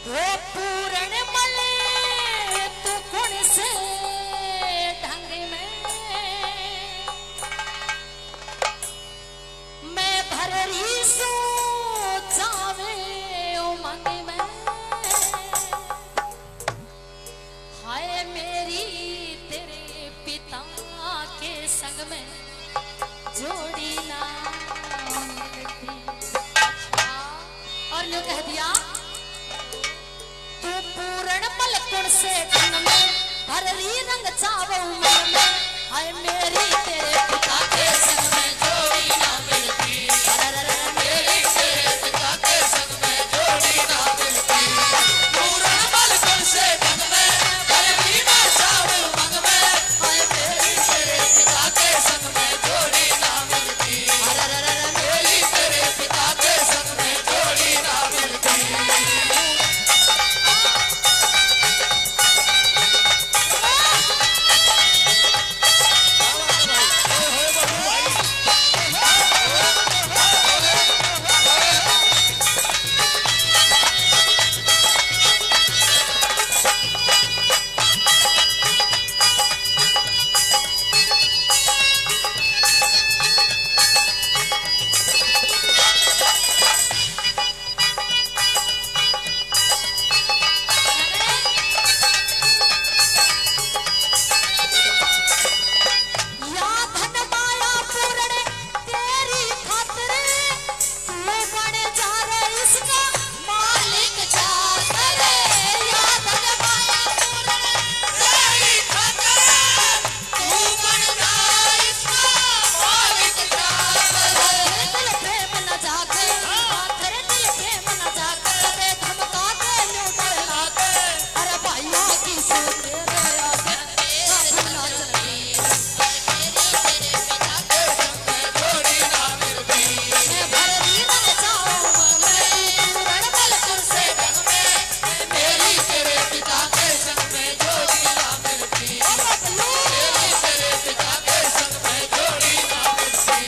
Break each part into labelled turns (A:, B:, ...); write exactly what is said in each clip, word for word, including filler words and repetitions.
A: वो पूर्ण मले तू कौन से ढंग में मैं भररी सो जावे उमंग में हाय मेरी तेरे पिता के संग में जोड़ी ना मिलती। और यूं कह दिया तू पूर्ण मलकुण से धन में भररी रंग चावो मन में हाय मेरी तेरे पिता के संग में जोड़ी ना मिलती। मेरी तेरे पिता के संग में जोड़ी ना मिलती। पूर्ण मलकुण से धन में भररी रंग चावो मन में हाय मेरी तेरे पिता के संग में जोड़ी ना मिलती। मेरी तेरे पिता के संग में जोड़ी ना मिलती। या धन माया पूर्ण तेरी खातिर तू बन जा रे इसका मालिक चाकर। या धन माया पूर्ण तेरी खातिर तू बन जा इसका मालिक चाकर। दिल प्रेम न जागे तेरे दिल प्रेम न जागे रे धमका के न्यू डर लागे अरे भाइयों की सो तेरे आगे ना चलती। मैं भररी रंग चावो मन में पूर्ण मलकुण से धन में मेरी तेरे पिता के संग में जोड़ी ना मिलती। मेरी तेरे पिता के संग में जोड़ी ना मिलती।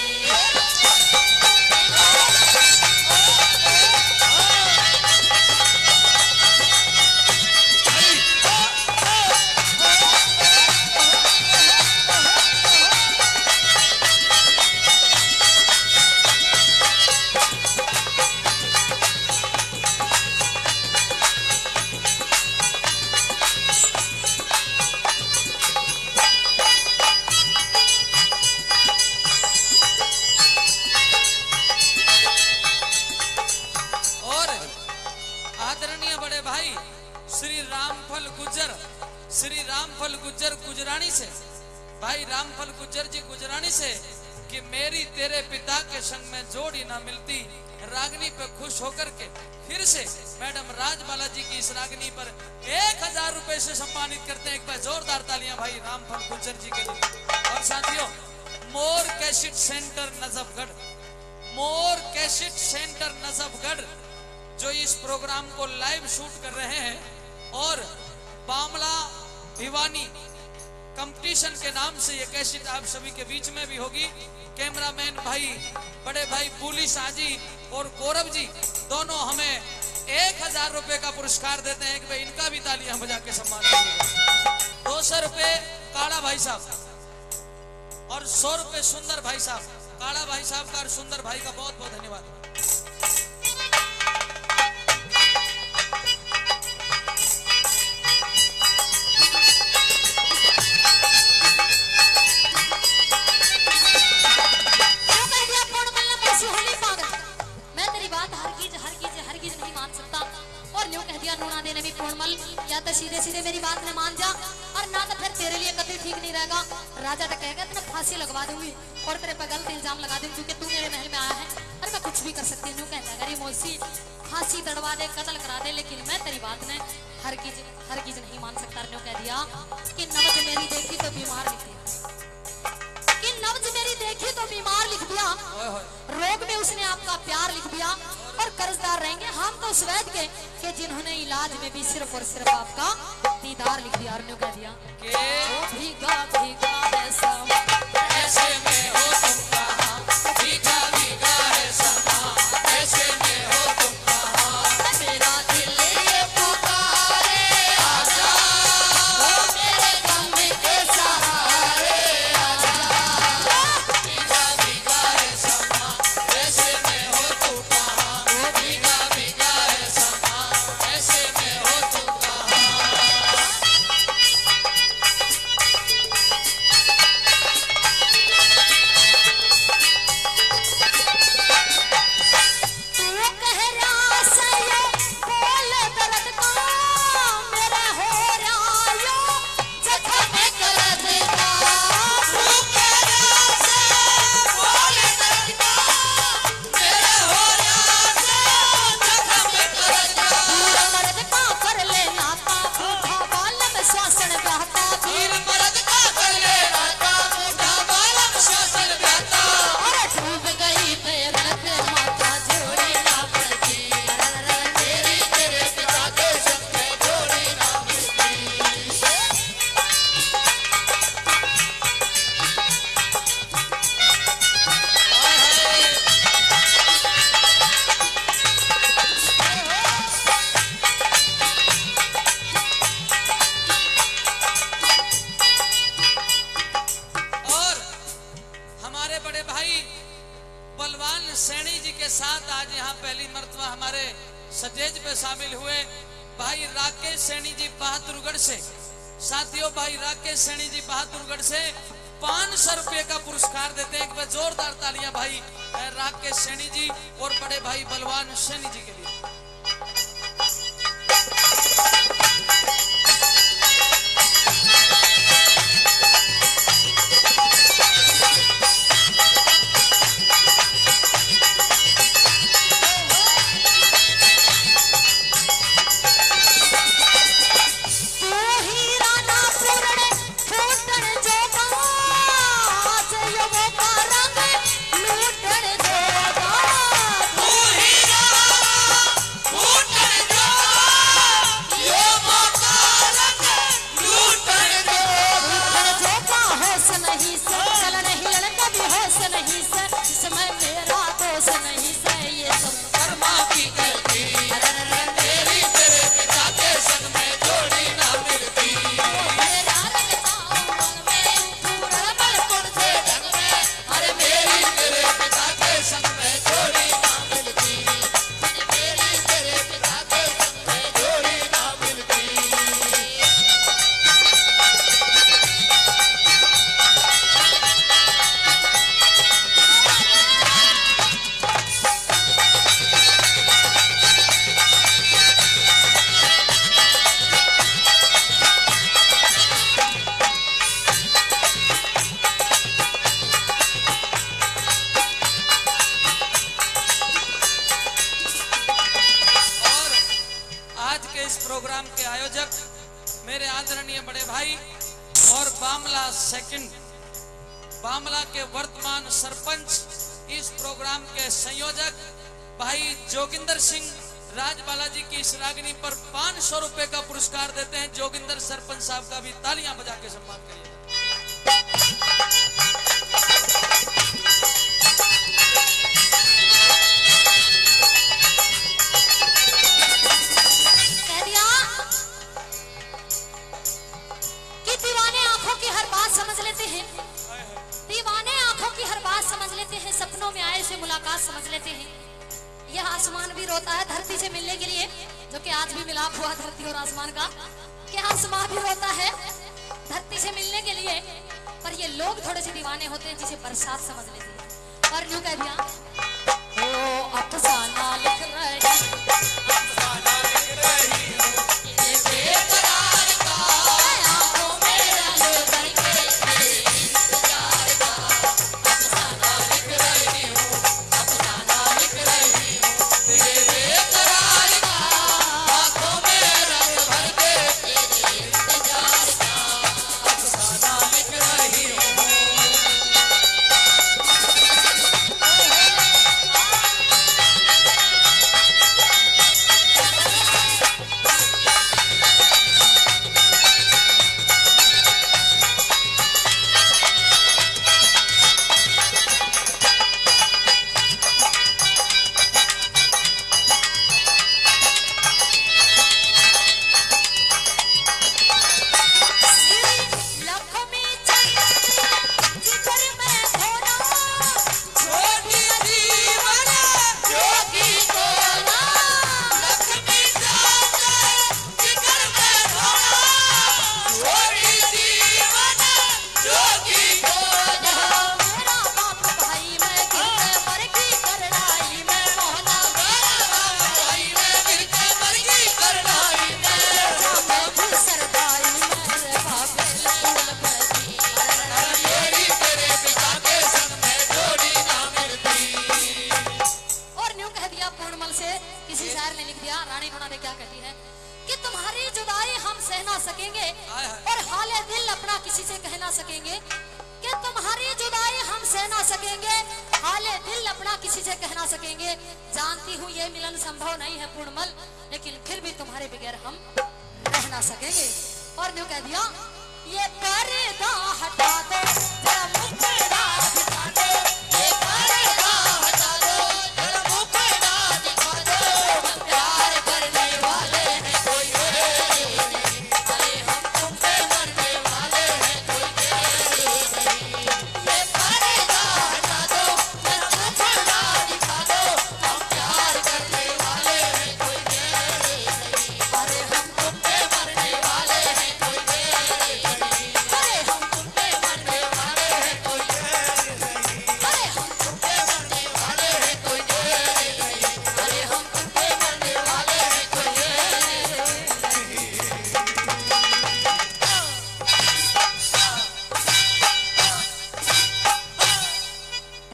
B: और आदरणीय बड़े भाई श्री रामफल गुज्जर श्री रामफल गुज्जर गुजरानी से भाई रामफल गुज्जर जी गुजरानी से कि मेरी तेरे पिता के संग में जोड़ी ना मिलती। रागनी पे खुश होकर के फिर से मैडम राजबाला जी की इस रागनी पर एक हजार रुपए से सम्मानित करते हैं। एक बार जोरदार तालियां भाई रामफल गुज्जर जी के लिए। और साथियों Mor cassette centre Najafgarh Mor cassette centre Najafgarh जो इस प्रोग्राम को लाइव शूट कर रहे हैं और बामला भिवानी कंपटीशन के नाम से ये कैसेट आप सभी के बीच में भी होगी। कैमरामैन भाई बड़े भाई पुलिस आजी और गौरव जी दोनों हमें एक हजार रुपए का पुरस्कार देते हैं। एक भाई इनका भी तालियां बजा के सम्मान करेंगे। दो सौ रुपए काड़ा भाई साहब और सौ रुपए सुंदर भाई साहब। काड़ा भाई साहब का और सुंदर भाई का बहुत बहुत धन्यवाद।
A: क्यों कह दिया कौन मिलने पैसे होली पागल। मैं तेरी बात हरगिज हरगिज हरगिज नहीं मान सकता। और न्यू कह दिया नूना देने भी पूर्णमल या तो सीधे सीधे मेरी बात ने मान जा और ना तो फिर तेरे लिए कभी ठीक नहीं रहेगा। राजा तो कहेगा तेरे फांसी लगवा दूंगी और तेरे पे गलत इल्जाम लगा दूंगी क्योंकि तू मेरे महल में आया है और मैं कुछ भी कर सकती हूँ। कहता है अरे मौसी फांसी तड़वा दे कत्ल करा दे लेकिन मैं तेरी बात ने हरगिज हरगिज नहीं मान सकता। न्यू कह दिया कि नब्ज मेरी देखी तो बीमार लिख दिया कि नब्ज मेरी देखी तो बीमार लिख दिया। रोग में उसने आपका प्यार लिख दिया और कर्जदार रहेंगे हम तो उस वैद्य के कि जिन्होंने इलाज में भी सिर्फ और सिर्फ आपका दीदार लिख दिया। और न्यू कह दिया
B: के
A: भीगा भीगा है समा
B: ऐसे में हो तुम कहाँ भीगा भीगा है समा ऐसे में हो तुम कहाँ
A: मेरा दिल ये
B: शामिल हुए भाई राकेश सैनी जी बहादुरगढ़ से। साथियों भाई राकेश सैनी जी बहादुरगढ़ से पांच सौ रुपए का पुरस्कार देते हैं। एक बार जोरदार तालियां भाई राकेश सैनी जी और बड़े भाई बलवान सैनी जी के लिए। प्रोग्राम के आयोजक मेरे आदरणीय बड़े भाई और बामला सेकंड बामला के वर्तमान सरपंच, इस प्रोग्राम के संयोजक भाई जोगिंदर सिंह राजबाला जी की इस रागिनी पर पांच सौ रुपए का पुरस्कार देते हैं। जोगिंदर सरपंच साहब का भी तालियां बजा के सम्मान करिए।
A: दीवाने आंखों की हर बात समझ लेते हैं, सपनों में आए से मुलाकात समझ लेते हैं। यह आसमान भी रोता है धरती से मिलने के लिए, जो कि आज भी मिलाप हुआ धरती और आसमान का, कि आसमान भी रोता है धरती से मिलने के लिए, पर ये लोग थोड़े से दीवाने होते हैं जिसे बरसात समझ लेते हैं। और यूं कह दिया ओ अफसाना लिख रही, अफसाना लिख रही ये बेकरार का आंखों में रंग भर के इंतजार का। अफसाना लिख रही हूँ, अफसाना लिख रही हूँ ये बेकरार का आंखों में रंग भर के इंतजार का। अफसाना लिख रही हूँ। सकेंगे और हाले दिल अपना किसी से कह ना सकेंगे कि तुम्हारी जुदाई हम सह ना सकेंगे, हाले दिल अपना किसी से कह ना सकेंगे। जानती हूँ ये मिलन संभव नहीं है पूर्णमल, लेकिन फिर भी तुम्हारे बगैर हम रह ना सकेंगे। और न्यू कह दिया ये पर्दा हटा दो जरा मुखड़ा